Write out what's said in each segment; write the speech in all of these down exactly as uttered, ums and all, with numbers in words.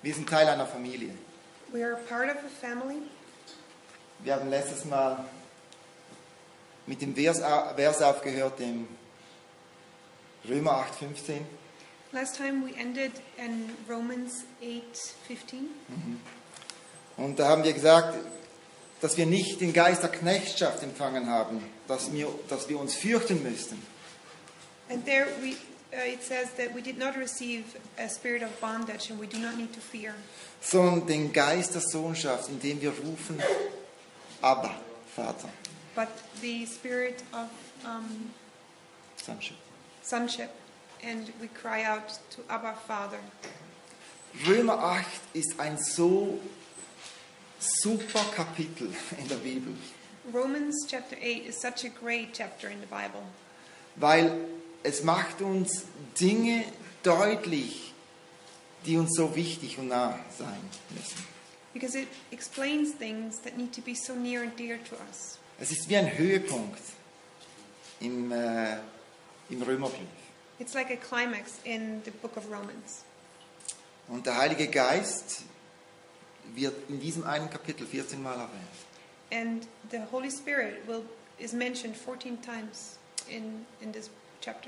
Wir sind Teil einer Familie. We are part of a family. Wir haben letztes Mal mit dem Vers, Vers aufgehört, dem Römer acht fünfzehn. Last time we ended in Romans eight fifteen. Und da haben wir gesagt, dass wir nicht den Geist der Knechtschaft empfangen haben, dass wir, dass wir uns fürchten müssten. And there we, uh, it says that we did not receive a spirit of bondage and we do not need to fear. Sondern den Geist der Sohnschaft, in dem wir rufen, Abba, Vater. But the spirit of um, Sonship. sonship, and we cry out to Abba, Father. Römer acht ist ein so super Kapitel in der Bibel, Romans chapter eight is such a great chapter in the Bible weil es macht uns Dinge deutlich, die uns so wichtig und nah sein müssen. because it explains things that need to be so near and dear to us. Es ist wie ein Höhepunkt im, äh, im Römerbrief. It's like a climax in the book of Romans. Und der Heilige Geist wird in diesem einen Kapitel vierzehn Mal erwähnt. And the Holy Spirit will is mentioned fourteen times in, in this chapter.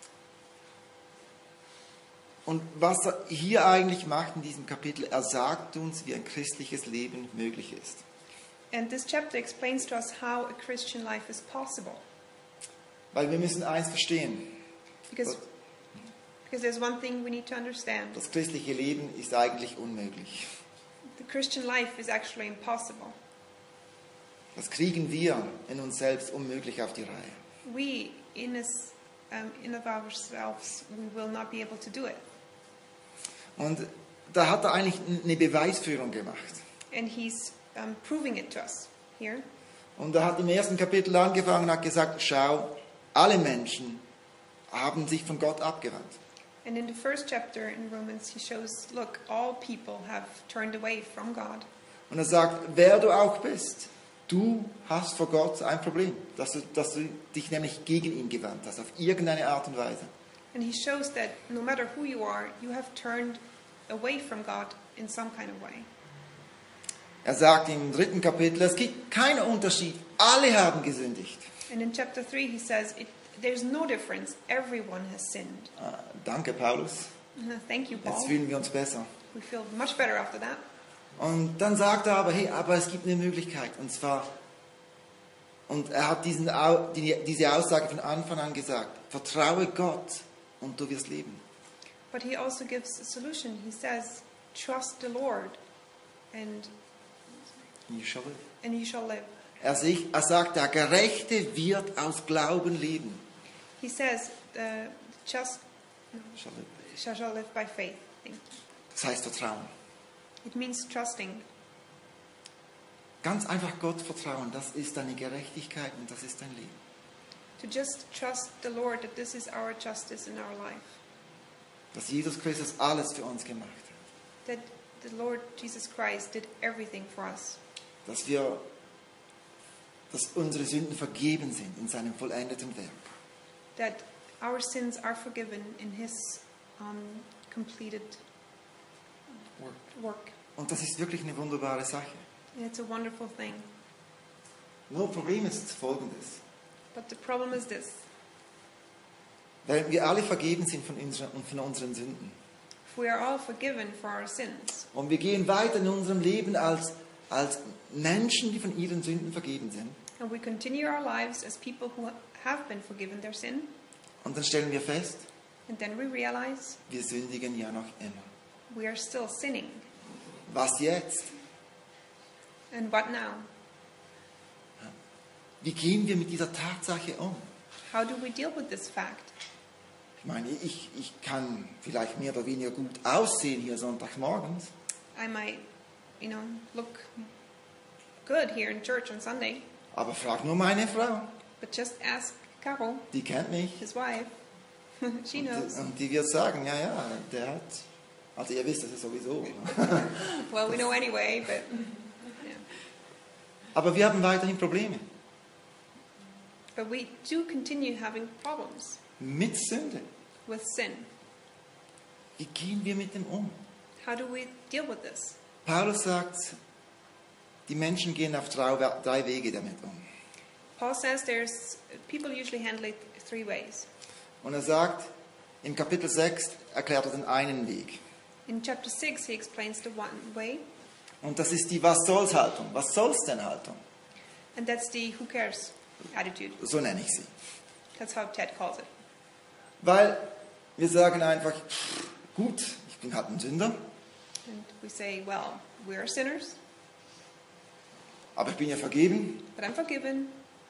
Und was er hier eigentlich macht in diesem Kapitel, er sagt uns, wie ein christliches Leben möglich ist. And this chapter explains to us how a Christian life is possible. Weil wir müssen eins verstehen, Because, because there's one thing we need to understand. das christliche Leben ist eigentlich unmöglich. The Christian life is actually impossible. Das kriegen wir in uns selbst unmöglich auf die Reihe. We, in, us, um, in of ourselves, we will not be able to do it. Und da hat er eigentlich eine Beweisführung gemacht. And he's um, proving it to us here. Und er hat im ersten Kapitel angefangen und hat gesagt, schau, alle Menschen haben sich von Gott abgewandt. And in the first chapter in Romans, he shows, look, all people have turned away from God. Und er sagt, wer du auch bist, du hast vor Gott ein Problem, dass du, dass du dich nämlich gegen ihn gewandt hast, auf irgendeine Art und Weise. And he shows that no matter who you are, you have turned away from God in some kind of way. Er sagt im dritten Kapitel, es gibt keinen Unterschied, alle haben gesündigt. And in chapter three, he says, it, there's no difference. Everyone has sinned. Ah, danke, Paulus. Uh, Thank you, Jetzt Paul. fühlen wir uns besser. We feel much better after that. Und dann sagt er aber, hey, aber es gibt eine Möglichkeit. Und zwar, und er hat diesen, Au- die, diese Aussage von Anfang an gesagt, vertraue Gott und du wirst leben. But he also gives a solution. He says, trust the Lord and, You shall live. and you shall live. Er, sich, er sagt, der Gerechte wird aus Glauben leben. He says, the just Shall live. shall, shall live by faith. Thank you. Das heißt Vertrauen. It means trusting. Ganz einfach Gott vertrauen, das ist deine Gerechtigkeit und das ist dein Leben. To just trust the Lord that this is our justice in our life. Dass Jesus Christus alles für uns gemacht hat. That the Lord Jesus Christ did everything for us. Dass wir, dass unsere Sünden vergeben sind in seinem vollendeten Werk. That our sins are forgiven in His um, completed work. Und das ist wirklich eine wunderbare Sache. And it's a wonderful thing. Nur Problem ist folgendes. But the problem is this. Weil wir alle vergeben sind von unseren, von unseren Sünden. If we are all forgiven for our sins, Und wir gehen weiter in unserem Leben als, als Menschen, die von ihren Sünden vergeben sind. and we continue our lives as people who have been forgiven their sin, Und dann stellen wir fest, and then we realize wir sündigen ja noch immer. we are still sinning. Was jetzt? And what now? Wie gehen wir mit dieser Tatsache um? How do we deal with this fact? Ich meine, ich, ich kann vielleicht mehr oder weniger gut aussehen hier Sonntagmorgens. I might, you know, look good here in church on Sunday, Aber frag nur meine Frau. but just ask Carol, Die kennt mich. his wife. She Und knows. die, und die wird sagen, ja, ja, der hat... Also ihr wisst das ist sowieso. Well, we know anyway, but yeah. Aber wir haben weiterhin Probleme. But we do continue having problems Mit Sünde. with sin. Wie gehen wir mit dem um? How do we deal with this? Paulus sagt, die Menschen gehen auf drei drei Wege damit um. Paul says there's people usually handle it three ways. Und er sagt, im Kapitel sechs erklärt er den einen Weg. In chapter six, he explains the one way, Und das ist die Was soll's Haltung. Was soll's denn Haltung? and that's the who cares attitude. So nenne ich sie. That's how Ted calls it. Weil wir sagen einfach, gut, ich bin halt ein Sünder, And we say, well, we're sinners, aber ich bin ja vergeben. but I'm forgiven.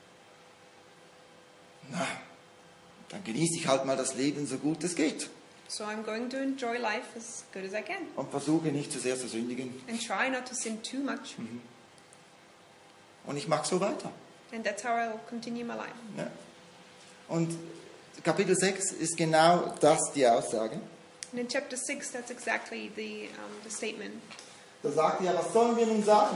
Na, dann genieße ich halt mal das Leben so gut es geht. So I'm going to enjoy life as good as I can Und versuche nicht zu sehr zu sündigen. and try not to sin too much. Und ich mache so weiter. And that's how I'll continue my life. Ja. Und Kapitel sechs ist genau das, die Aussage. And in chapter six, that's exactly the, um, the statement. Da sagt er, was sollen wir nun sagen?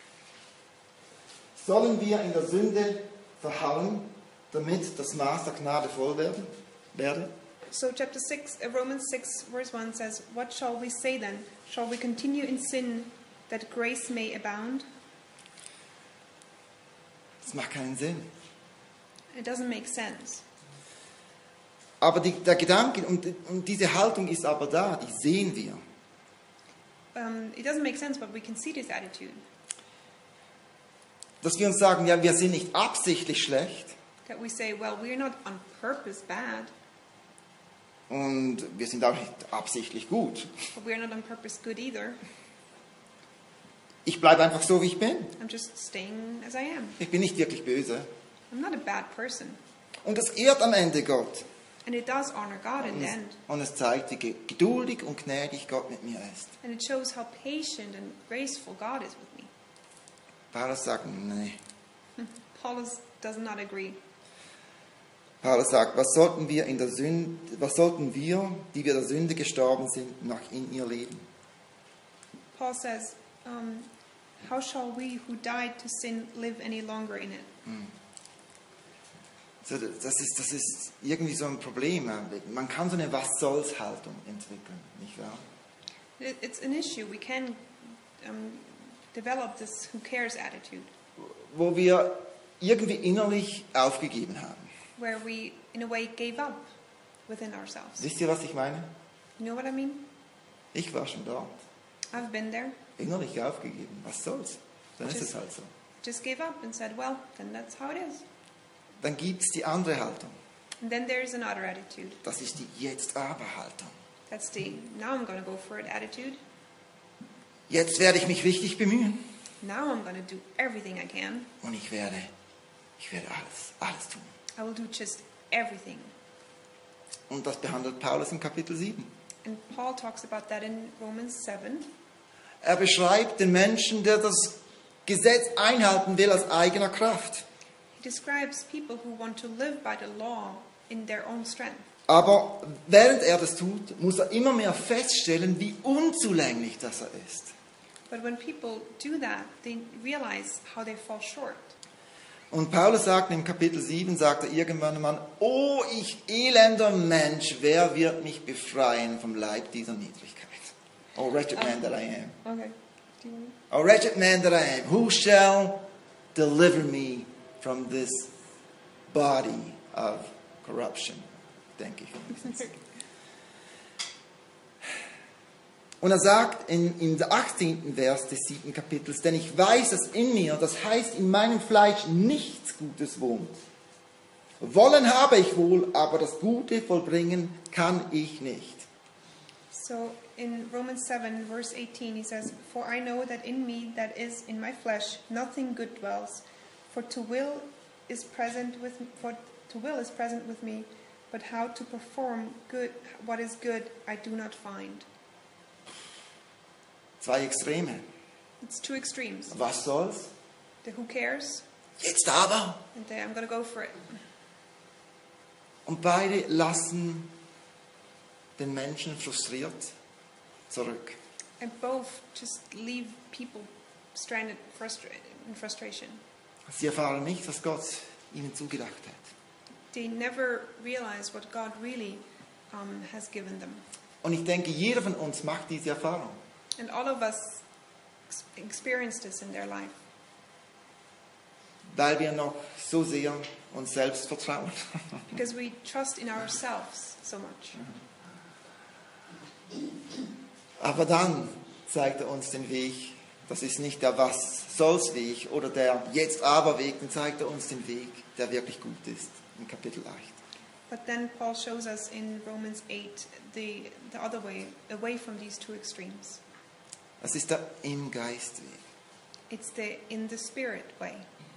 Sollen wir in der Sünde verharren, damit das Maß der Gnade voll werden, werde? So chapter six, uh, Romans six, verse one says, what shall we say then? Shall we continue in sin that grace may abound? Das macht keinen Sinn. It doesn't make sense. Aber die, der Gedanke und, und diese Haltung ist aber da, die sehen wir. Um, it doesn't make sense, but we can see this attitude. Dass wir uns sagen, ja, wir sind nicht absichtlich schlecht That we say, well, we're not on purpose bad, und wir sind auch nicht absichtlich gut. but we're not on purpose good either. Ich bleibe einfach so, wie ich bin. I'm just staying as I am. Ich bin nicht wirklich böse. I'm not a bad person. Und das ehrt am Ende Gott. And it does honor God in Und the es, end. und es zeigt, wie geduldig und gnädig Gott mit mir ist. And it shows how patient and graceful God is with me. Paulus sagt, nee. Paulus does not agree. Paulus sagt, was sollten wir in der Sünde, was sollten wir, die wir der Sünde gestorben sind, noch in ihr leben? Paul says, um, how shall we who died to sin live any longer in it? So, das ist, das ist irgendwie so ein Problem. Man kann so eine Was-soll's-Haltung entwickeln, nicht wahr? It- It's an issue. We can um, develop this who cares attitude, Wo wir irgendwie innerlich aufgegeben haben. where we, in a way, gave up within ourselves. Wisst ihr, was ich meine? You know what I mean? Ich war schon dort. I've been there. Innerlich aufgegeben. Was soll's? Dann ist es halt so. Just gave up and said, well, then that's how it is. Dann gibt es die andere Haltung. And then there's another attitude. Das ist die Jetzt-Aber-Haltung. That's the now I'm going to go for it attitude. Jetzt werde ich mich richtig bemühen. Now I'm going to do everything I can. Und ich werde, ich werde alles, alles tun. I will do just everything. Und das behandelt Paulus in Kapitel sieben. And Paul talks about that in Romans seven. Er beschreibt den Menschen, der das Gesetz einhalten will aus eigener Kraft. He describes people who want to live by the law in their own strength. Aber während er das tut, muss er immer mehr feststellen, wie unzulänglich das er ist. But when people do that, they realize how they fall short. Und Paulus sagt im Kapitel sieben, sagt er irgendwann einmal, oh, ich elender Mensch, wer wird mich befreien vom Leib dieser Niedrigkeit? Oh, wretched man that I am. Okay. Do you want Oh, wretched man that I am, who shall deliver me from this body of corruption? Denke ich. Und er sagt in, in der achtzehnten Vers des siebten Kapitels, denn ich weiß, dass in mir, das heißt in meinem Fleisch, nichts Gutes wohnt. Wollen habe ich wohl, aber das Gute vollbringen kann ich nicht. So in Romans seven, verse eighteen, he says, for I know that in me, that is in my flesh, nothing good dwells. For to will is present with for to will is present with me, but how to perform good what is good I do not find. Zwei Extreme. It's two extremes. Was soll's? The who cares Jetzt aber. and the I'm going to go for it. Und beide lassen den Menschen frustriert zurück. And both just leave people stranded frustra- in frustration. Sie erfahren nicht, was Gott ihnen zugedacht hat. They never realize what God really um, has given them. Und ich denke, jeder von uns macht diese Erfahrung. And all of us ex- experienced this in their life. Weil wir noch so sehr uns selbst vertrauen. Because we trust in ourselves so much. Aber dann zeigt er uns den Weg. Das ist nicht der Was-soll's-Weg oder der Jetzt-aber-Weg. Dann zeigt er uns den Weg, der wirklich gut ist. In Kapitel acht. But then Paul shows us in Romans eight the, the other way, away from these two extremes. Das ist der Im-Geist-Weg. It's the in the spirit way.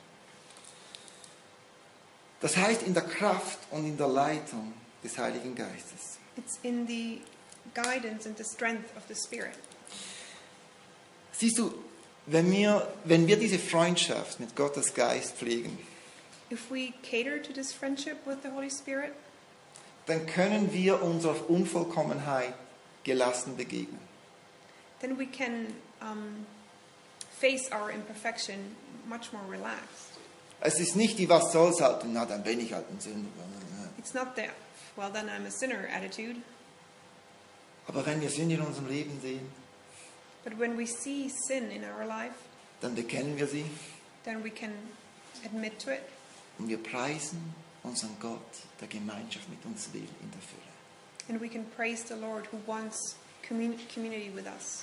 Das heißt in der Kraft und in der Leitung des Heiligen Geistes. It's in the guidance and the strength of the Spirit. Siehst du, wenn wir, wenn wir diese Freundschaft mit Gottes Geist pflegen, If we cater to this friendship with the Holy Spirit, dann können wir unserer Unvollkommenheit gelassen begegnen. then we can um, face our imperfection much more relaxed. Es ist nicht die Was soll's Haltung, na dann bin ich halt ein Sünder. It's not the, well, then I'm a sinner attitude. Aber wenn wir Sünde in unserem Leben sehen, But when we see sin in our life, dann bekennen wir sie then we can admit to it und wir preisen unseren Gott, der Gemeinschaft mit uns will in der Fülle. and we can praise the Lord who wants commun- community with us.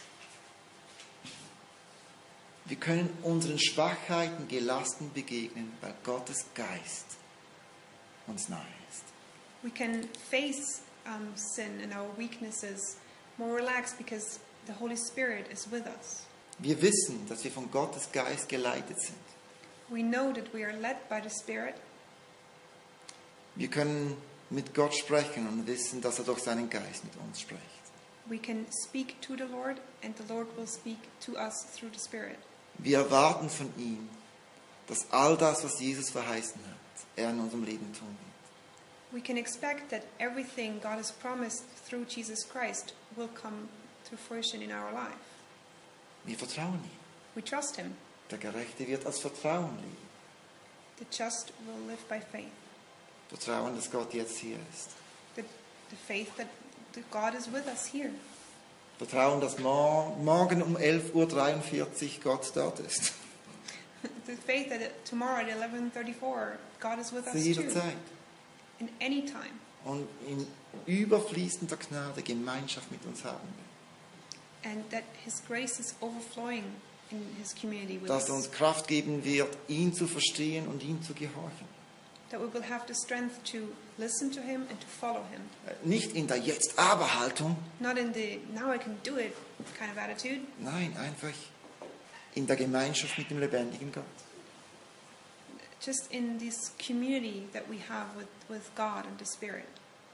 Wir können unseren Schwachheiten gelassen begegnen, weil Gottes Geist uns nahe ist. We can face um, sin and our weaknesses more relaxed because the Holy Spirit is with us. Wir wissen, dass wir von Gottes Geist geleitet sind. We know that we are led by the Spirit. Wir können mit Gott sprechen und wissen, dass er durch seinen Geist mit uns spricht. We can speak to the Lord and the Lord will speak to us through the Spirit. Wir erwarten von ihm, dass all das, was Jesus verheißen hat, er in unserem Leben tun wird. We can expect that everything God has promised through Jesus Christ will come to fruition in our life. Wir vertrauen ihm. We trust Him. Der Gerechte wird als Vertrauen leben. The just will live by faith. Vertrauen, dass Gott jetzt hier ist. The, the faith that that God is with us here. Vertrauen, dass mor- morgen um elf Uhr dreiundvierzig Gott dort ist. The faith that tomorrow at eleven thirty-four God is with Zu us jeder too. Zeit. In any time. Und in überfließender Gnade Gemeinschaft mit uns haben will. And that His grace is overflowing in His community with Dass er us. uns Kraft geben wird, ihn zu verstehen und ihm zu gehorchen. That we will have the strength to listen to Him and to follow Him. Nicht in der Jetzt-Aber-Haltung, Not in the now I can do it kind of attitude, nein, einfach in der Gemeinschaft mit dem lebendigen Gott. just in this community that we have with, with God and the Spirit,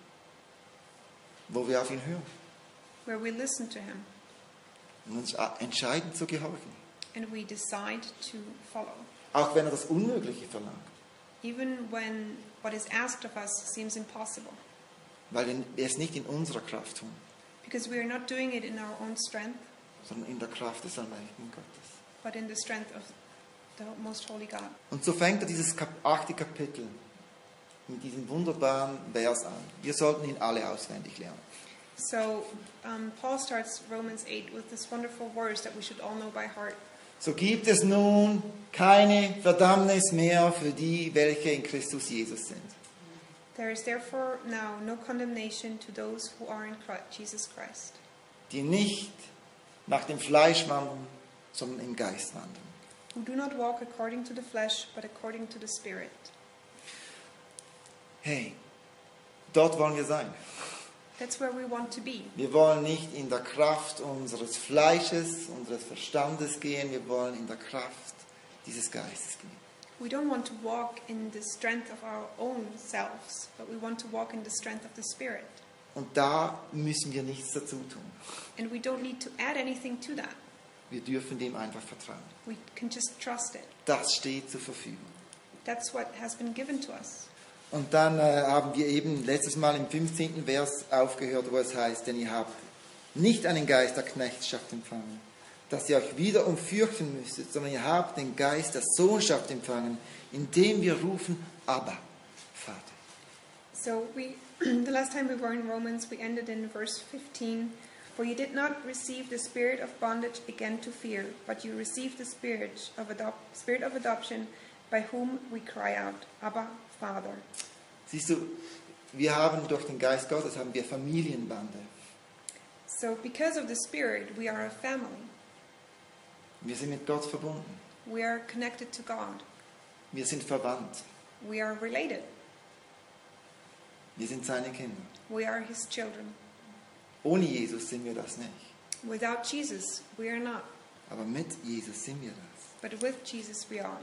Wo wir auf ihn hören where we listen to Him und uns entscheiden zu gehorchen. and we decide to follow. Auch wenn er das Unmögliche verlangt. Even when what is asked of us seems impossible. Weil wir es nicht in unserer Kraft tun, Because we are not doing it in our own strength, sondern in der Kraft des allmächtigen Gottes. but in the strength of the Most Holy God. Und so fängt er dieses Kap- achte Kapitel mit diesem wunderbaren Vers an. Wir sollten ihn alle auswendig lernen. So um, Paul starts Romans eight with this wonderful verse that we should all know by heart. So gibt es nun keine Verdammnis mehr für die, welche in Christus Jesus sind. There is therefore now no condemnation to those who are in Christ, Jesus Christ, Die nicht nach dem Fleisch wandeln, sondern im Geist wandeln. who do not walk according to the flesh, but according to the Spirit. Hey, dort wollen wir sein. That's where we want to be. Wir wollen nicht in der Kraft unseres Fleisches, unseres Verstandes gehen. Wir wollen in der Kraft dieses Geistes gehen. We don't want to walk in the strength of our own selves, but we want to walk in the strength of the Spirit. Und da müssen wir nichts dazu tun. And we don't need to add anything to that. Wir dürfen dem einfach vertrauen. We can just trust it. Das steht zur Verfügung. That's what has been given to us. Und dann äh, haben wir eben letztes Mal im fünfzehnten Vers aufgehört, wo es heißt, denn ihr habt nicht einen Geist der Knechtschaft empfangen, dass ihr euch wiederum fürchten müsstet, sondern ihr habt den Geist der Sohnschaft empfangen, indem wir rufen, Abba, Vater. So we The last time we were in Romans, we ended in verse fifteen. For you did not receive the spirit of bondage again to fear, but you received the spirit of, adop- spirit of adoption, by whom we cry out, Abba, Father. Siehst du, wir haben durch den Geist Gottes haben wir Familienbande. So because of the Spirit, we are a family. Wir sind mit Gott verbunden. We are connected to God. Wir sind verwandt. We are related. Wir sind seine Kinder. We are His children. Ohne Jesus sind wir das nicht. Without Jesus, we are not. Aber mit Jesus sind wir das. But with Jesus, we are.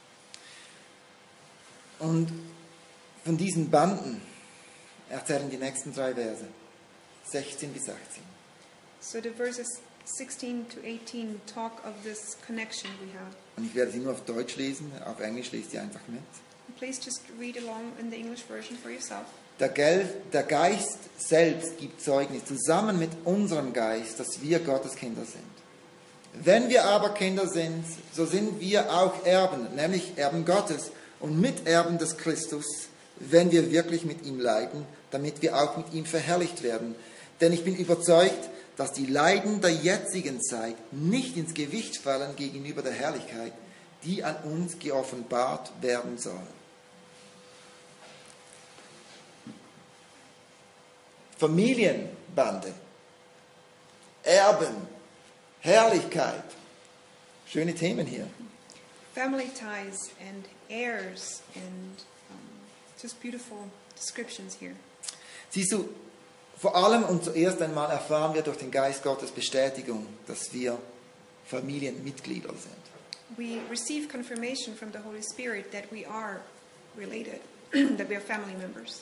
Und von diesen Banden erzählen die nächsten drei Verse, sechzehn bis achtzehn. So the verses sixteen to eighteen talk of this connection we have. Und ich werde sie nur auf Deutsch lesen, auf Englisch lest ihr einfach mit. Please just read along in the English version for yourself. Der, Gel der Geist selbst gibt Zeugnis, zusammen mit unserem Geist, dass wir Gottes Kinder sind. Wenn wir aber Kinder sind, so sind wir auch Erben, nämlich Erben Gottes und Miterben des Christus, wenn wir wirklich mit ihm leiden, damit wir auch mit ihm verherrlicht werden. Denn ich bin überzeugt, dass die Leiden der jetzigen Zeit nicht ins Gewicht fallen gegenüber der Herrlichkeit, die an uns geoffenbart werden soll. Familienbande, Erben, Herrlichkeit. Schöne Themen hier. Family ties and heirs and um, just beautiful descriptions here. Siehst du, vor allem und zuerst einmal erfahren wir durch den Geist Gottes Bestätigung, dass wir Familienmitglieder sind. We receive confirmation from the Holy Spirit that we are related, that we are family members.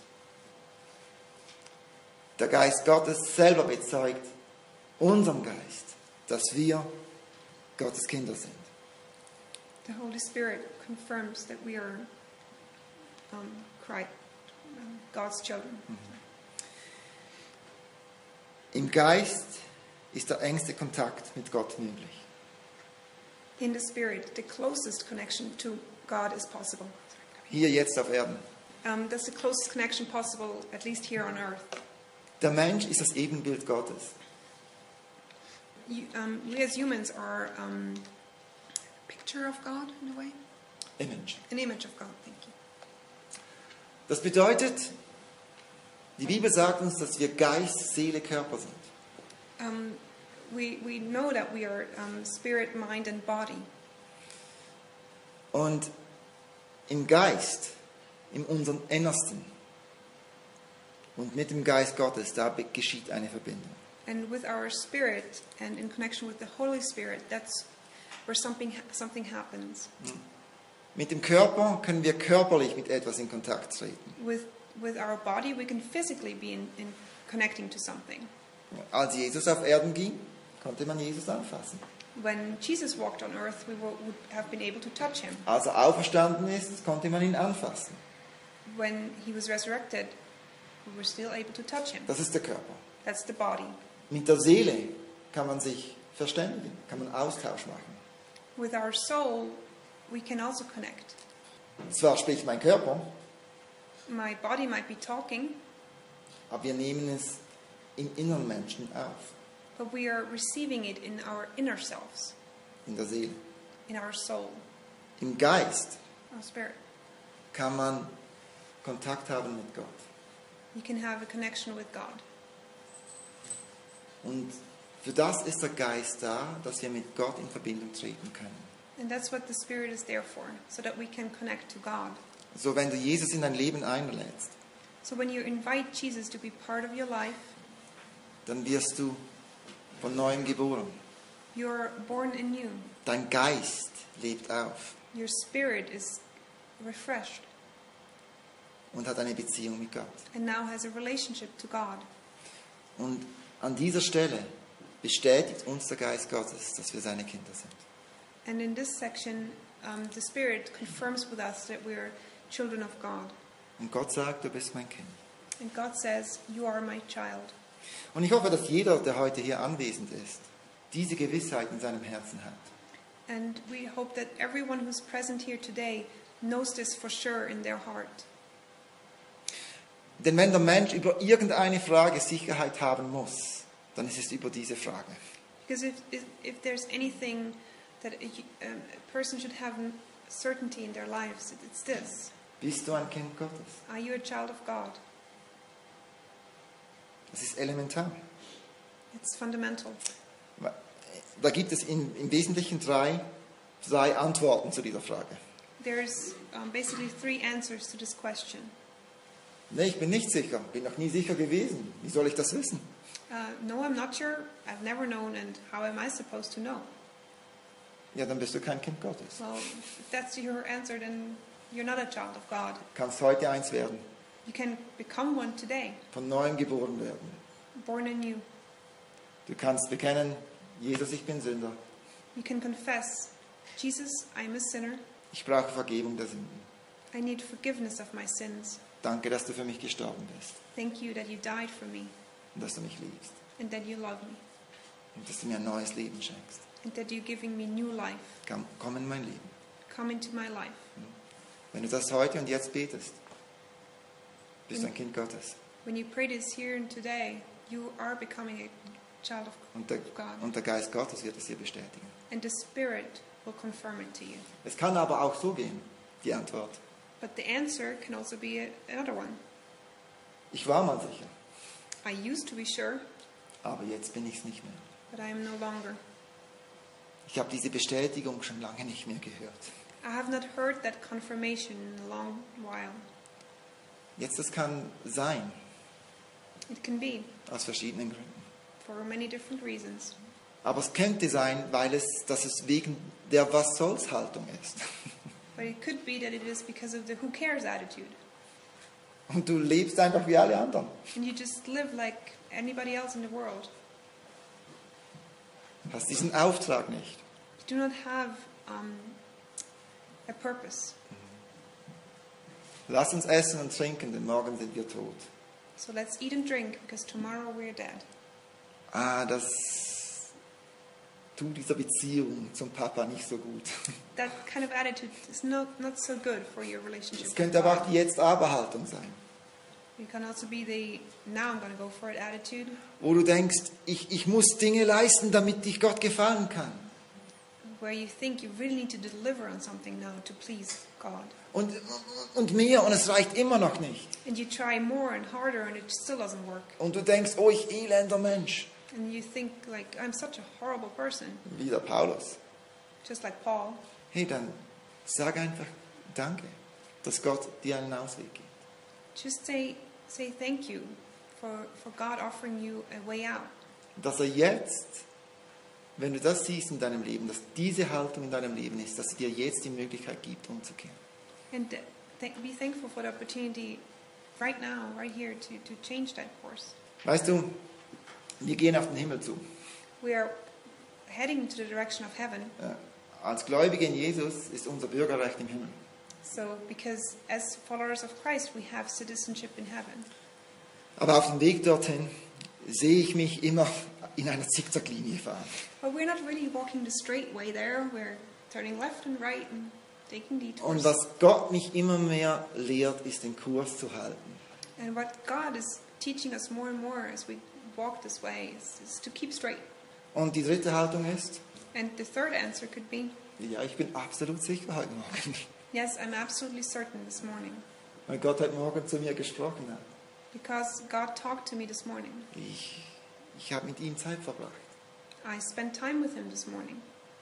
Der Geist Gottes selber bezeugt unserem Geist, dass wir Gottes Kinder sind. The Holy Spirit confirms that we are um, Christ, um, God's children. Im Geist ist der engste Kontakt mit Gott möglich. In the Spirit, the closest connection to God is possible. Hier jetzt auf Erden. Um, that's the closest connection possible, at least here on earth. Der Mensch ist das Ebenbild Gottes. You, um, we as humans are um, a picture of God in a way, Image. an image of God. Thank you. Das bedeutet, die Bibel sagt uns, dass wir Geist, Seele, Körper sind. Um, we we know that we are um, spirit, mind, and body. Und im Geist, in unserem Innersten und mit dem Geist Gottes, da geschieht eine Verbindung. And with our spirit and in connection with the Holy Spirit, that's where something something happens. Mit dem Körper können wir körperlich mit etwas in Kontakt treten. With with our body, we can physically be in, in connecting to something. Als Jesus auf Erden ging, konnte man Jesus anfassen. When Jesus walked on earth, we would would have been able to touch him. Als er auferstanden ist, konnte man ihn anfassen. When he was resurrected, we were still able to touch him. Das ist der Körper. That's the body. Mit der Seele kann man sich verständigen, kann man Austausch machen. With our soul, we can also connect. Zwar spricht mein Körper, My body might be talking, aber wir nehmen es im inneren Menschen auf, but we are receiving it in our inner selves, in der Seele. in our soul, Im Geist our spirit. kann man Kontakt haben mit Gott. You can have a connection with God. Und für das ist der Geist da, dass wir mit Gott in Verbindung treten können. And that's what the Spirit is there for, so that we can connect to God. So, wenn du Jesus in dein Leben einlädst, So when you invite Jesus to be part of your life, dann wirst du von neuem geboren. you're born anew. Dein Geist lebt auf Your spirit is refreshed und hat eine Beziehung mit Gott. and now has a relationship to God. Und an dieser Stelle bestätigt uns der Geist Gottes, dass wir seine Kinder sind. And in this section, um, the Spirit confirms with us that we're children of God. Und Gott sagt, du bist mein Kind. And God says, you are my child. Und ich hoffe, dass jeder, der heute hier anwesend ist, diese Gewissheit in seinem Herzen hat. And we hope that everyone who's present here today knows this for sure in their heart. Denn wenn der Mensch über irgendeine Frage Sicherheit haben muss, dann ist es über diese Frage. Because if, if, if there's anything that a, um, a person should have certainty in their lives, it's this. Bist du ein Kind Gottes? Are you a child of God? Das ist elementar. It's fundamental. Da gibt es in, im Wesentlichen drei, drei Antworten zu dieser Frage. There's um, basically three answers to this question. Nee, ich bin nicht sicher, bin noch nie sicher gewesen. Wie soll ich das wissen? Uh, no, I'm not sure. I've never known, and how am I supposed to know? Ja, dann bist du kein Kind Gottes. Well, if that's your answer, then you're not a child of God. Du kannst heute eins werden, You can become one today, von neuem geboren werden. born anew. Du kannst bekennen, Jesus, ich bin Sünder. You can confess, Jesus, I'm a sinner. Ich brauche Vergebung der Sünden. I need forgiveness of my sins. Danke, dass du für mich gestorben bist Thank you that you died for me und dass du mich liebst and that you love me und dass du mir ein neues Leben schenkst. and that you're giving me new life. Komm, komm in mein Leben. Come into my life. Wenn du das heute und jetzt betest, bist du ein Kind Gottes. When you pray this here and today, you are becoming a child of Und der, God. und der Geist Gottes wird es dir bestätigen. And the Spirit will confirm it to you. Es kann aber auch so gehen, die Antwort. But the answer can also be a, another one. Ich war mal sicher, I used to be sure, aber jetzt bin ich es nicht mehr. but I am no longer. Ich habe diese Bestätigung schon lange nicht mehr gehört. I have not heard that confirmation in a long while. Jetzt, das kann sein, It can be aus verschiedenen Gründen. for many different reasons. Aber es könnte sein, weil es, dass es wegen der Was-soll's-Haltung ist. But it could be that it is because of the who cares attitude. Und du lebst einfach wie alle anderen. And you just live like anybody else in the world. Hast diesen Auftrag nicht. You do not have um, a purpose. Lass uns essen und trinken, denn morgen sind wir tot. So let's eat and drink because tomorrow we're dead. Ah, das tut dieser Beziehung zum Papa nicht so gut. That kind of attitude is not, not so good for your relationship. Es with könnte aber God. auch die Jetzt-Aber-Haltung sein. It can also be the now I'm going to go for it attitude, Wo du denkst, ich, ich muss Dinge leisten, damit ich Gott gefallen kann. where you think you really need to deliver on something now to please God. Und, und mehr, und es reicht immer noch nicht. And you try more and harder and it still doesn't work. Und du denkst, oh, ich elender Mensch. And you think like, I'm such a horrible person, Wie der Paulus. just like Paul. Hey, dann sag einfach Danke, dass Gott dir einen Ausweg gibt. Just say, say thank you for, for God offering you a way out. Dass er jetzt, wenn du das siehst in deinem Leben, dass diese Haltung in deinem Leben ist, dass er dir jetzt die Möglichkeit gibt, umzukehren. And th- th- be thankful for the opportunity right now, right here, to, to change that course. Weißt du, wir gehen auf den Himmel zu. We are heading to the direction of heaven. Ja, als Gläubige in Jesus ist unser Bürgerrecht im Himmel. So, because as followers of Christ, we have citizenship in heaven. Aber auf dem Weg dorthin sehe ich mich immer in einer Zickzacklinie fahren. But we're not really walking the straight way there. We're turning left and right and taking detours. Und was Gott mich immer mehr lehrt, ist den Kurs zu halten. And what God is teaching us more and more as we walk this way is, is to keep straight. Und die dritte Haltung ist, And the third answer could be, ja, ich bin absolut sicher heute Morgen, yes, I'm absolutely certain this morning. weil Gott heute Morgen zu mir gesprochen hat. Because God talked to me this morning. Ich, ich habe mit ihm Zeit verbracht. I spent time with him this morning.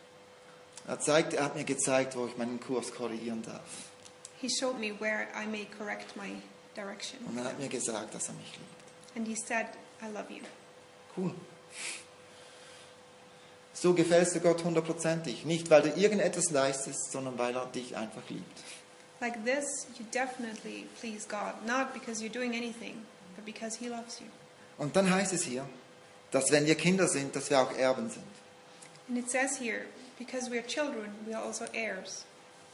Er, zeigt, er hat mir gezeigt, wo ich meinen Kurs korrigieren darf. He showed me where I may correct my direction. Und er hat mir gesagt, dass er mich liebt. And he said, I love you. Cool. So gefällst du Gott hundertprozentig. Nicht, weil du irgendetwas leistest, sondern weil er dich einfach liebt. Like this, you definitely please God. Not because you're doing anything, but because he loves you. Und dann heißt es hier, dass wenn wir Kinder sind, dass wir auch Erben sind. And it says here, because we are children, we are also heirs.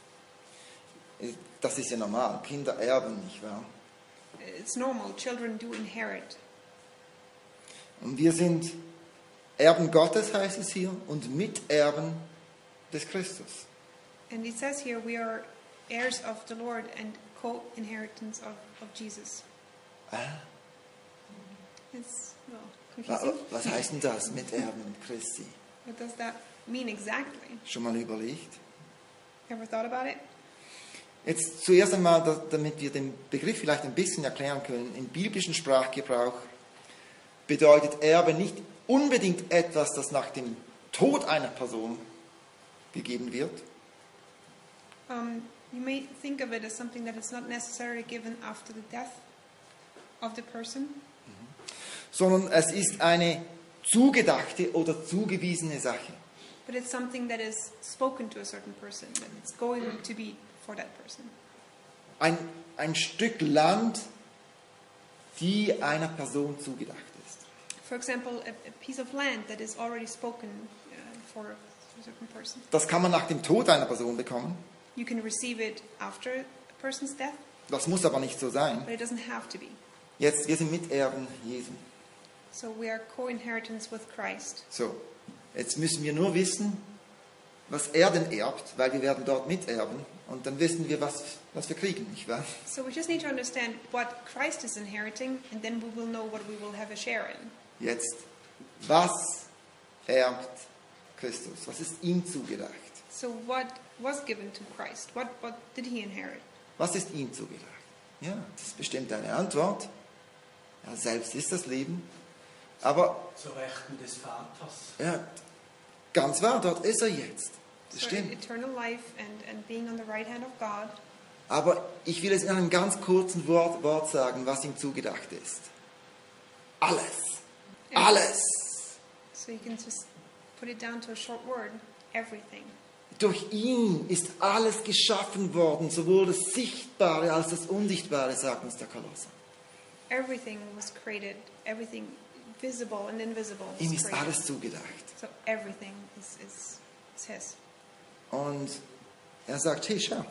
Das ist ja normal. Kinder erben, nicht wahr? It's normal. Children do inherit. Und wir sind Erben Gottes, heißt es hier, und Miterben des Christus. And it says here, we are heirs of the Lord and co-inheritance of, of Jesus. It's, well, Wa- confusing. Was heißt denn das, Miterben Christi? What does that mean exactly? Schon mal überlegt? Ever thought about it? Jetzt zuerst einmal, da- damit wir den Begriff vielleicht ein bisschen erklären können. Im biblischen Sprachgebrauch bedeutet Erbe nicht unbedingt etwas, das nach dem Tod einer Person gegeben wird, Um, you may think of it as something that is not necessarily given after the death of the person, sondern es ist eine zugedachte oder zugewiesene Sache. but it's something that is spoken to a certain person, that it's going to be for that person. Ein, ein Stück Land, die einer Person zugedacht ist. For example, a, a piece of land that is already spoken uh, for a certain person. Das kann man nach dem Tod einer Person bekommen. You can receive it after a person's death, Das muss aber nicht so sein. but it doesn't have to be. Jetzt, wir sind Miterben Jesu. So we are co-inheritants with Christ. So, jetzt müssen wir nur wissen, was er denn erbt, weil wir werden dort miterben. Und dann wissen wir, was, was wir kriegen, nicht wahr? So we just need to understand what Christ is inheriting, and then we will know what we will have a share in. Jetzt, was erbt Christus? Was ist ihm zugedacht? So what was given to Christ? What, what did he inherit? Was ist ihm zugedacht? Ja, das ist bestimmt eine Antwort. Er selbst ist das Leben. Aber, Zu Rechten des Vaters. ja, ganz wahr, dort ist er jetzt. Das So stimmt. eternal life and, and being on the right hand of God. Aber ich will es in einem ganz kurzen Wort, Wort sagen, was ihm zugedacht ist. Alles. Alles. So you can just put it down to a short word. Everything. Durch ihn ist alles geschaffen worden, sowohl das Sichtbare als das Unsichtbare, sagt uns der Kolosser. Everything was created. Everything visible and invisible Ihm was ist created. alles zugedacht. So everything is, is, is his. Und er sagt, hey, schau,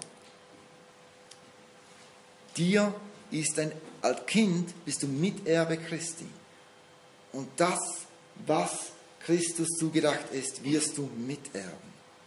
dir ist ein, als Kind bist du Miterbe Christi. Und das, was Christus zugedacht ist, wirst du miterben.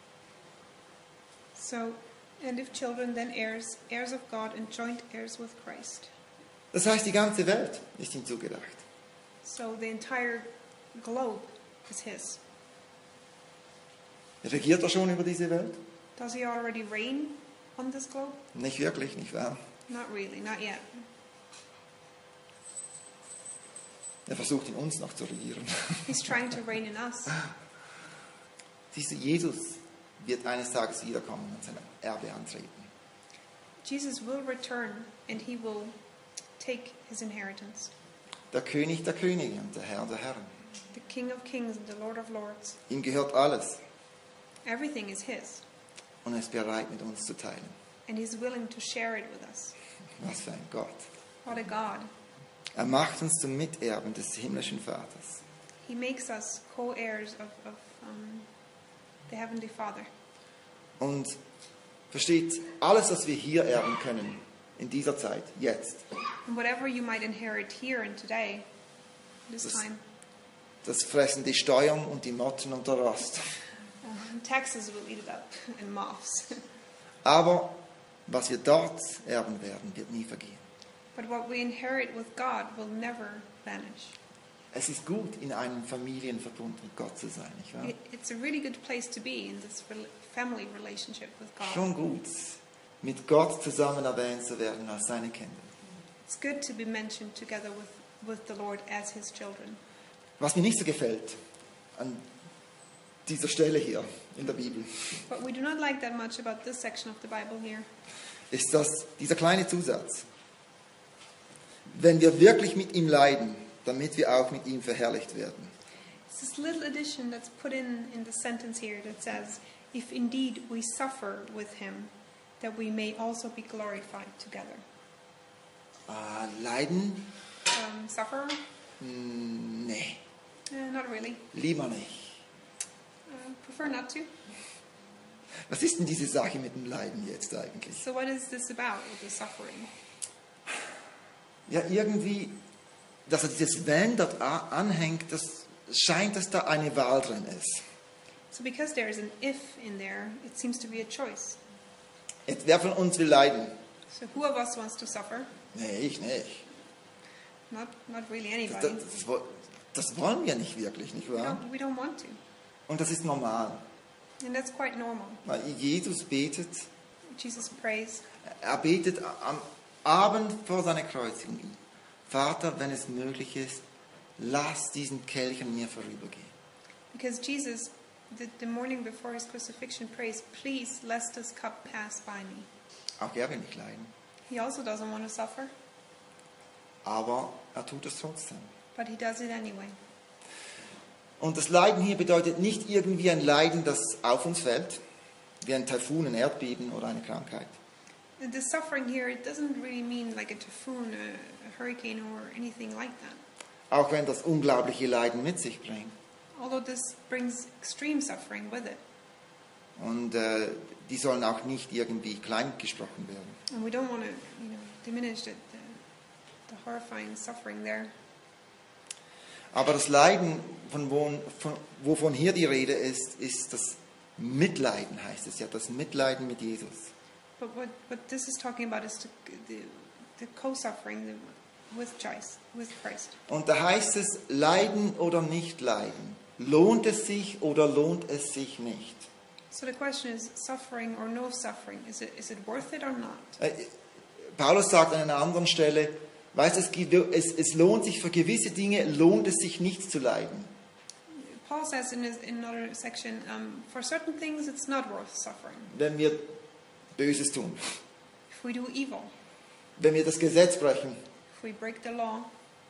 So, and if children, then heirs, heirs of God and joint heirs with Christ. Das heißt, die ganze Welt ist ihm zugedacht. So the entire globe is his. Regiert er schon über diese Welt? Does he already reign on this globe? Nicht wirklich, nicht wahr? Not really, not yet. Er versucht in uns noch zu regieren. He's trying to reign in us. Siehst du, Jesus wird eines Tages wiederkommen und sein Erbe antreten. Jesus will return and he will take his inheritance. Der König der Könige und der Herr der Herren. The King of Kings and the Lord of Lords. Ihm gehört alles Everything is his. und er ist bereit, mit uns zu teilen. And he's willing to share it with us. Was für ein Gott. What a God. Er macht uns zum Miterben des himmlischen Vaters. He makes us co-heirs of, of um, the Heavenly Father. Und versteht, alles, was wir hier erben können, in dieser Zeit, jetzt, And whatever you might inherit here and today, this Das- time, das fressen die Steuern und die Motten und der Rost. uh, taxes will eat it up and moths. Aber was wir dort erben werden, wird nie vergehen. But what we inherit with God will never vanish. Es ist gut, in einem Familienverbund mit Gott zu sein, nicht wahr? It, it's a really good place to be in this rel- family relationship with God. Schon gut, mit Gott zusammen erwähnt zu werden als seine Kinder. It's good to be mentioned together with, with the Lord as his children. Was mir nicht so gefällt an dieser Stelle hier in der Bibel, What we do not like that much about this section of the Bible here ist dass dieser kleine Zusatz. Wenn wir wirklich mit ihm leiden, damit wir auch mit ihm verherrlicht werden. It's this little addition that's put in in the sentence here that says, if indeed we suffer with him, that we may also be glorified together. Ah, leiden? Um, suffer? Hm, nee, Eh, not really. lieber nicht. Uh, prefer not to. Was ist denn diese Sache mit dem Leiden jetzt eigentlich? So what is this about with the suffering? Ja, irgendwie, dass er dieses Wenn dort a- anhängt, das scheint, dass da eine Wahl drin ist. So because there is an if in there, it seems to be a choice. Jetzt, wer von uns will leiden? So who of us wants to suffer? Nee, ich nicht. Not, not really Das, anybody. das, das, wo- das wollen wir nicht wirklich, nicht We wahr? don't, we don't want to. Und das ist normal. And that's quite normal. Weil Jesus betet, Jesus prays. er betet am Abend vor seiner Kreuzigung. Vater, wenn es möglich ist, lass diesen Kelch an mir vorübergehen. Because Jesus, the, the morning before his crucifixion, prays, please let this cup pass by me. Auch er will nicht leiden. He also doesn't want to suffer, Aber er tut es trotzdem. but he does it anyway. Und das Leiden hier bedeutet nicht irgendwie ein Leiden, das auf uns fällt, wie ein Taifun, ein Erdbeben oder eine Krankheit. The suffering here, it doesn't really mean like a typhoon, a, a hurricane, or anything like that. Auch wenn das unglaubliche Leiden mit sich bringt. Although this brings extreme suffering with it. Und äh, die sollen auch nicht irgendwie klein gesprochen werden. And we don't want to, you know, diminish the, the, the horrifying suffering there. Aber das Leiden, von wo, von, wovon hier die Rede ist, ist das Mitleiden, heißt es ja, das Mitleiden mit Jesus. But what, what this is talking about is the, the, the co-suffering the, with Christ, with Christ. Und da heißt es, leiden oder nicht leiden. Lohnt es sich oder lohnt es sich nicht? So the question is, suffering or no suffering, is it, is it worth it or not? Äh, Paulus sagt an einer anderen Stelle, weißt, es, gibt, es, es lohnt sich für gewisse Dinge, lohnt es sich nicht zu leiden. Paul says in, his, in another section, um, for certain things it's not worth suffering. Wenn wir Böses tun, If we do evil, wenn wir das Gesetz brechen if we break the law,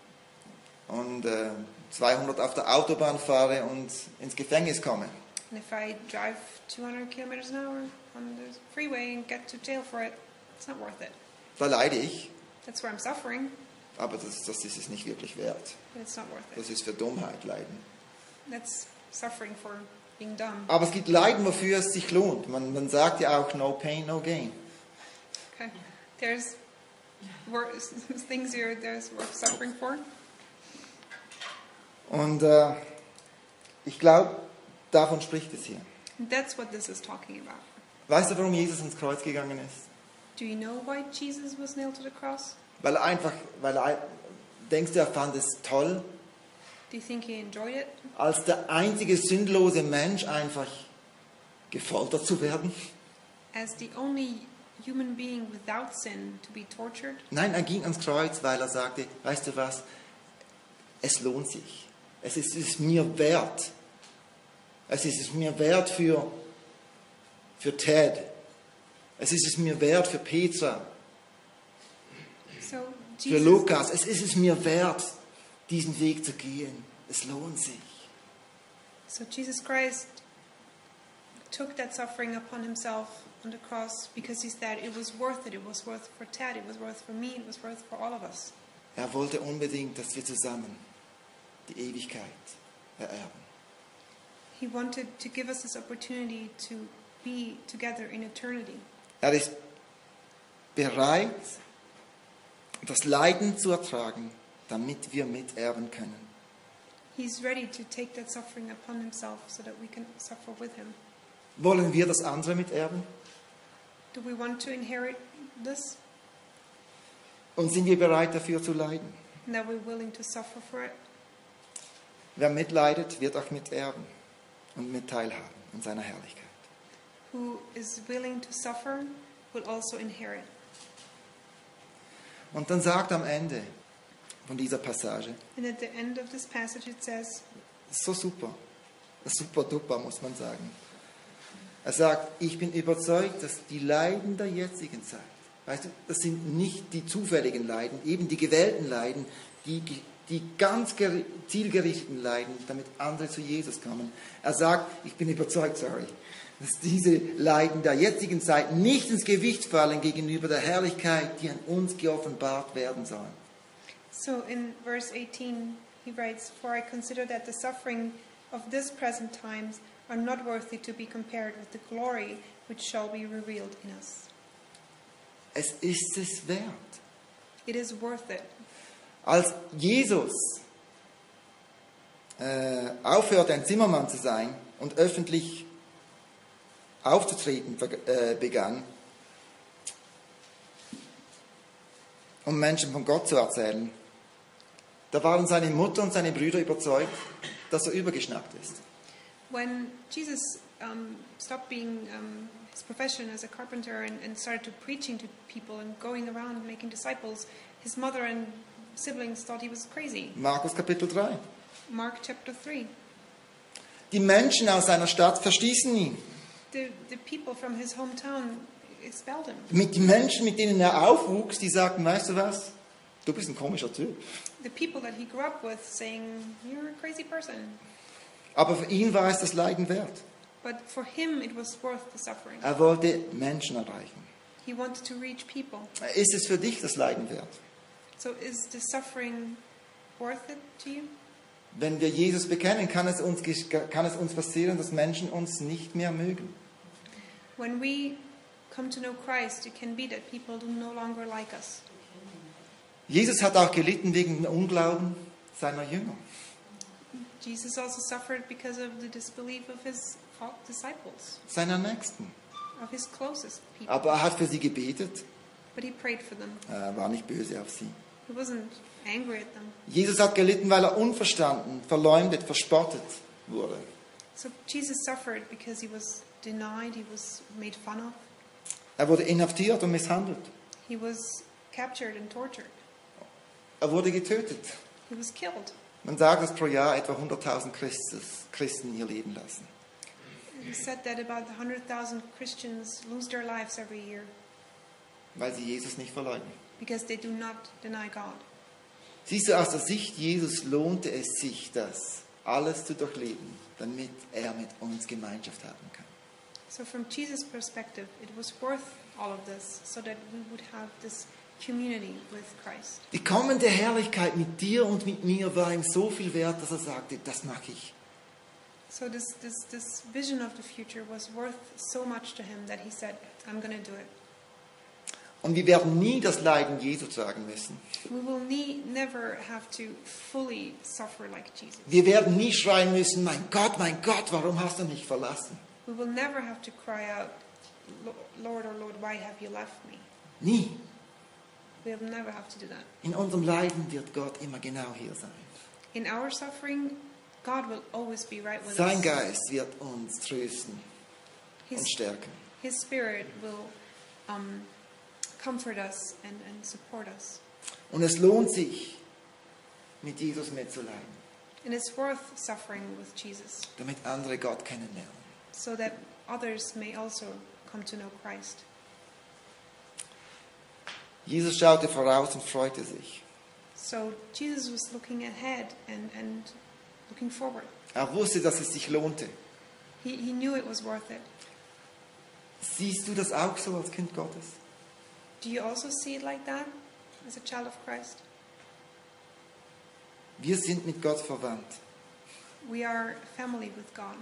und äh, zweihundert auf der Autobahn fahre und ins Gefängnis komme, and if I drive two hundred kilometers an hour on the freeway and get to jail for it, it's not worth it. da leide ich, That's where I'm suffering, aber das, das ist es nicht wirklich wert. but it's not worth it. Das ist für Dummheit leiden. That's suffering for being dumb. Aber es gibt Leiden, wofür es sich lohnt. Man, man sagt ja auch, no pain, no gain. Okay, there's wor- things here there's worth suffering for. Und äh, ich glaube, davon spricht es hier. And that's what this is talking about. Weißt du, warum Jesus ins Kreuz gegangen ist? Do you know why Jesus was nailed to the cross? Weil er einfach, weil er, denkst du, er fand es toll, Do you think he enjoyed it? als der einzige sündlose Mensch einfach gefoltert zu werden? As the only human being without sin to be tortured? Nein, er ging ans Kreuz, weil er sagte, weißt du was, es lohnt sich. Es ist es mir wert. Es ist es mir wert für, für Ted. Es ist es mir wert für Petra, So für Jesus, Lukas. Es ist es mir wert, diesen Weg zu gehen. Es lohnt sich. so Jesus Christ took that suffering upon himself on the cross because he said it was worth it. It was worth for Ted. It was worth for me. It was worth for all of us. Er wollte unbedingt, dass wir zusammen die Ewigkeit ererben. He wanted to give us this opportunity to be together in eternity. Er ist bereit, das Leiden zu ertragen, damit wir miterben können. He's ready to take that suffering upon himself so that we can suffer with him. Wollen wir das andere miterben? Do we want to inherit this? Und sind wir bereit, dafür zu leiden? And that we're willing to suffer for it? Wer mitleidet, wird auch miterben und mit teilhaben in seiner Herrlichkeit. Who is willing to suffer will also inherit. Und dann sagt am Ende von dieser Passage, And at the end of this passage it says, so super, super duper muss man sagen. Er sagt, ich bin überzeugt, dass die Leiden der jetzigen Zeit, weißt du, das sind nicht die zufälligen Leiden, eben die gewählten Leiden, die, die ganz geri- zielgerichteten Leiden, damit andere zu Jesus kommen. Er sagt, ich bin überzeugt, sorry, dass diese Leiden der jetzigen Zeit nicht ins Gewicht fallen gegenüber der Herrlichkeit, die an uns geoffenbart werden soll. so in verse eighteen he writes, For I consider that the suffering of this present times are not worthy to be compared with the glory which shall be revealed in us. Es ist es wert. It is worth it. Als Jesus äh, aufhörte, ein Zimmermann zu sein und öffentlich aufzutreten äh, begann, um Menschen von Gott zu erzählen, Da waren seine Mutter und seine Brüder überzeugt, dass er übergeschnappt ist. When Jesus um, stopped being um, his profession as a carpenter and, and started to preaching to people and going around making disciples, his mother and siblings thought he was crazy. Markus Kapitel drei. Mark chapter three. Die Menschen aus seiner Stadt verstießen ihn. The, the people from his hometown expelled him. Mit den Menschen, mit denen er aufwuchs, die sagten, weißt du was, du bist ein komischer Typ. The people that he grew up with saying, you're a crazy person. Aber für ihn war es das Leiden wert. But for him it was worth the suffering. Er wollte Menschen erreichen. He wanted to reach people. Ist es für dich das Leiden wert? So is the suffering worth it to you? Wenn wir Jesus bekennen, kann es uns, kann es uns passieren, dass Menschen uns nicht mehr mögen. When we come to know Christ, it can be that people do no longer like us. Jesus hat auch gelitten wegen dem Unglauben seiner Jünger. Jesus also suffered because of the disbelief of his disciples, Seiner Nächsten. of his closest people. Aber er hat für sie gebetet. But he prayed for them. Er war nicht böse auf sie. He wasn't angry at them. Jesus hat gelitten, weil er unverstanden, verleumdet, verspottet wurde. So Jesus suffered because he was denied, he was made fun of, Er wurde inhaftiert und misshandelt. he was captured and tortured, Er wurde getötet. he was killed. Man sagt, dass pro Jahr etwa hunderttausend Christus, Christen ihr Leben lassen. He said that about one hundred thousand Christians lose their lives every year Weil sie Jesus nicht verleugnen. because they do not deny God. Siehst du, aus der Sicht Jesus lohnte es sich, das alles zu durchleben, damit er mit uns Gemeinschaft haben kann. So from Jesus' perspective, it was worth all of this so that we would have this community with Christ. Die kommende Herrlichkeit mit dir und mit mir war ihm so viel wert, dass er sagte, das mache ich. So this, this, this vision of the future was worth so much to him that he said, I'm going to do it. Und wir werden nie das Leiden Jesu tragen müssen. We will ne- never have to fully suffer like Jesus. Wir werden nie schreien müssen, mein Gott, mein Gott, warum hast du mich verlassen? We will never have to cry out, "Lo- Lord, oh Lord, why have you left me?" Nie. We'll never have to do that. In unserem Leiden wird Gott immer genau hier sein. In our suffering, God will always be right with Sein us. Geist wird uns trösten und His, stärken. His Spirit will um, comfort us and, and support us. Und es lohnt sich, mit Jesus mitzuleiden, And it's worth suffering with Jesus damit andere Gott kennenlernen. so that others may also come to know Christ. Jesus schaute voraus und freute sich. So Jesus was looking ahead and, and looking forward. Er wusste, dass es sich lohnte. He, he knew it was worth it. Siehst du das auch so als Kind Gottes? Do you also see it like that as a child of Christ? Wir sind mit Gott verwandt. We are family with God.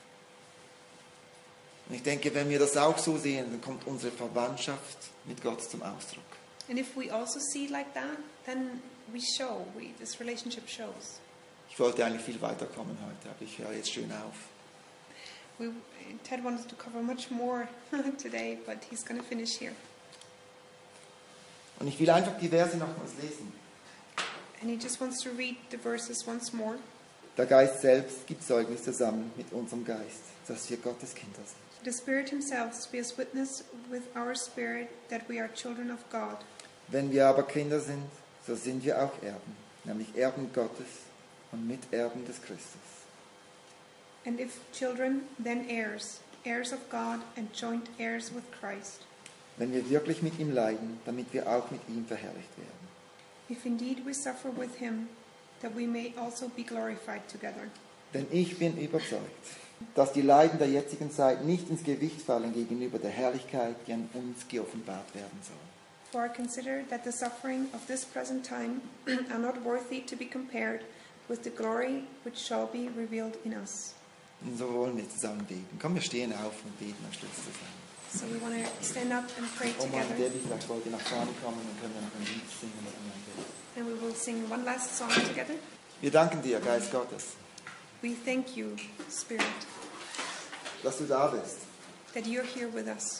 Und ich denke, wenn wir das auch so sehen, dann kommt unsere Verwandtschaft mit Gott zum Ausdruck. And if we also see it like that, then we show, we, this relationship shows. Ich wollte eigentlich viel weiterkommen heute, aber ich höre jetzt schön auf. We, Ted wanted to cover much more today, but he's going to finish here. Und ich will einfach die Verse nochmals lesen. And he just wants to read the verses once more. Der Geist selbst gibt Zeugnis zusammen mit unserem Geist, dass wir Gottes Kinder sind. The Spirit himself bears witness with our spirit that we are children of God. Wenn wir aber Kinder sind, so sind wir auch Erben, nämlich Erben Gottes und Miterben des Christus. And if children, then heirs, heirs of God and joint heirs with Christ. Wenn wir wirklich mit ihm leiden, damit wir auch mit ihm verherrlicht werden. If indeed we suffer with him, that we may also be glorified together. Denn ich bin überzeugt, dass die Leiden der jetzigen Zeit nicht ins Gewicht fallen gegenüber der Herrlichkeit, die an uns geoffenbart werden soll. For I consider that the suffering of this present time are not worthy to be compared with the glory which shall be revealed in us. Und so wollen wir zusammen beten. Komm, wir stehen auf und beten am Schluss zusammen. So we want to stand up and pray Oma und together. Debbie, vielleicht wollt ihr nach vorne kommen und können wir noch ein Lied singen oder ein Gebet. And we will sing one last song together. Wir danken dir, Geist Gottes, We thank you, Spirit, dass du da bist that you're here with us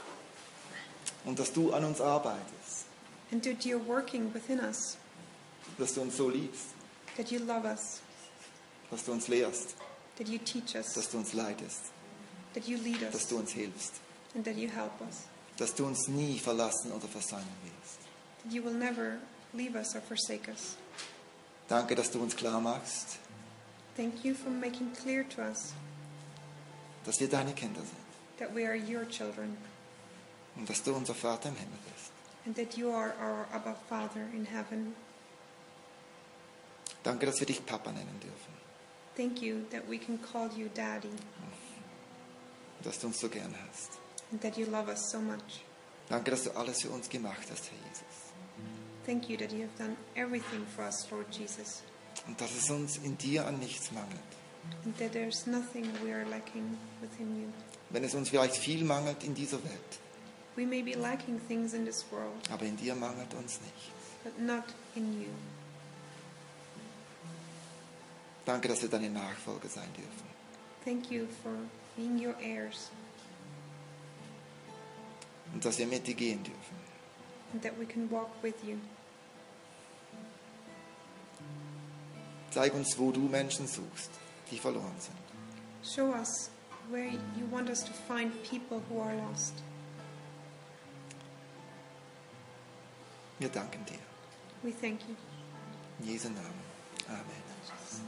und dass du an uns arbeitest. and that you're working within us. dass du uns so liebst, that you love us, dass du uns lehrst, that you teach us, dass du uns leitest, that you lead dass us, du uns hilfst, and that you help us, dass du uns nie verlassen oder versäumen willst. that you will never leave us or forsake us. Danke, dass du uns klar machst, Thank you for making clear to us dass wir deine Kinder sind that we are your children, und dass du unser Vater im Himmel bist. and that you are our Abba Father in heaven. Danke, dass wir dich Papa nennen dürfen Thank you that we can call you Daddy, und dass du uns so gern hast. and that you love us so much. Danke, dass du alles für uns gemacht hast, Herr Jesus. Thank you that you have done everything for us, Lord Jesus, Und dass es uns in dir an nichts mangelt. and that there's nothing we are lacking within you. Wenn es uns vielleicht viel mangelt in dieser Welt, We may be lacking things in this world, aber in dir mangelt uns nichts. but not in you. Danke, dass wir deine Nachfolger sein dürfen. Thank you for being your heirs, Und dass wir mit dir gehen dürfen. and that we can walk with you. Zeig uns, wo du Menschen suchst, die verloren sind. Show us where you want us to find people who are lost. Wir danken dir. We thank you. In Jesu Namen. Amen.